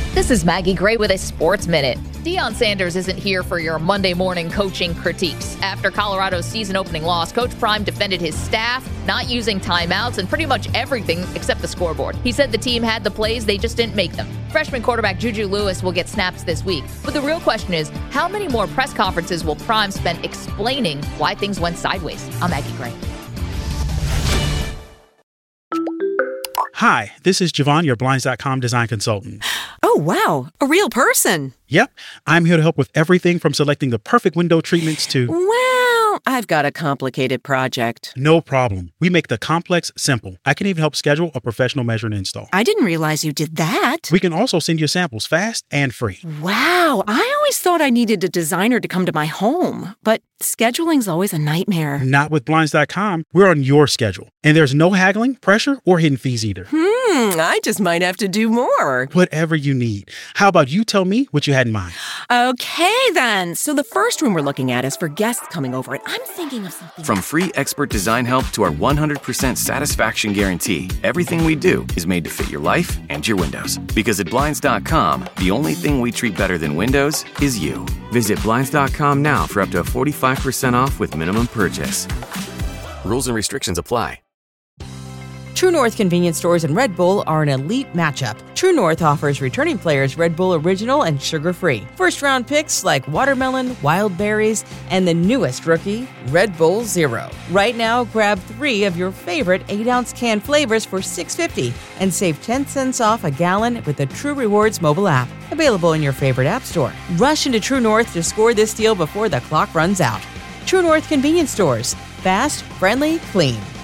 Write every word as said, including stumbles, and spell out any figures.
This is Maggie Gray with a Sports Minute. Deion Sanders isn't here for your Monday morning coaching critiques. After Colorado's season-opening loss, Coach Prime defended his staff, not using timeouts, and pretty much everything except the scoreboard. He said the team had the plays, they just didn't make them. Freshman quarterback Juju Lewis will get snaps this week. But the real question is, how many more press conferences will Prime spend explaining why things went sideways? I'm Maggie Gray. Hi, this is Javon, your Blinds dot com design consultant. Oh, wow. A real person. Yep. I'm here to help with everything from selecting the perfect window treatments to... Well, I've got a complicated project. No problem. We make the complex simple. I can even help schedule a professional measure and install. I didn't realize you did that. We can also send you samples fast and free. Wow. I always thought I needed a designer to come to my home, but scheduling's always a nightmare. Not with Blinds dot com. We're on your schedule. And there's no haggling, pressure, or hidden fees either. Hmm, I just might have to do more. Whatever you need. How about you tell me what you had in mind? Okay, then. So the first room we're looking at is for guests coming over, and I'm thinking of something... From free expert design help to our one hundred percent satisfaction guarantee, everything we do is made to fit your life and your windows. Because at Blinds dot com, the only thing we treat better than windows is you. Visit Blinds dot com now for up to forty-five percent off with minimum purchase. Rules and restrictions apply. True North Convenience Stores and Red Bull are an elite matchup. True North offers returning players Red Bull Original and sugar-free. First-round picks like watermelon, wild berries, and the newest rookie, Red Bull Zero. Right now, grab three of your favorite eight-ounce can flavors for six dollars and fifty cents and save ten cents off a gallon with the True Rewards mobile app. Available in your favorite app store. Rush into True North to score this deal before the clock runs out. True North Convenience Stores. Fast, friendly, clean.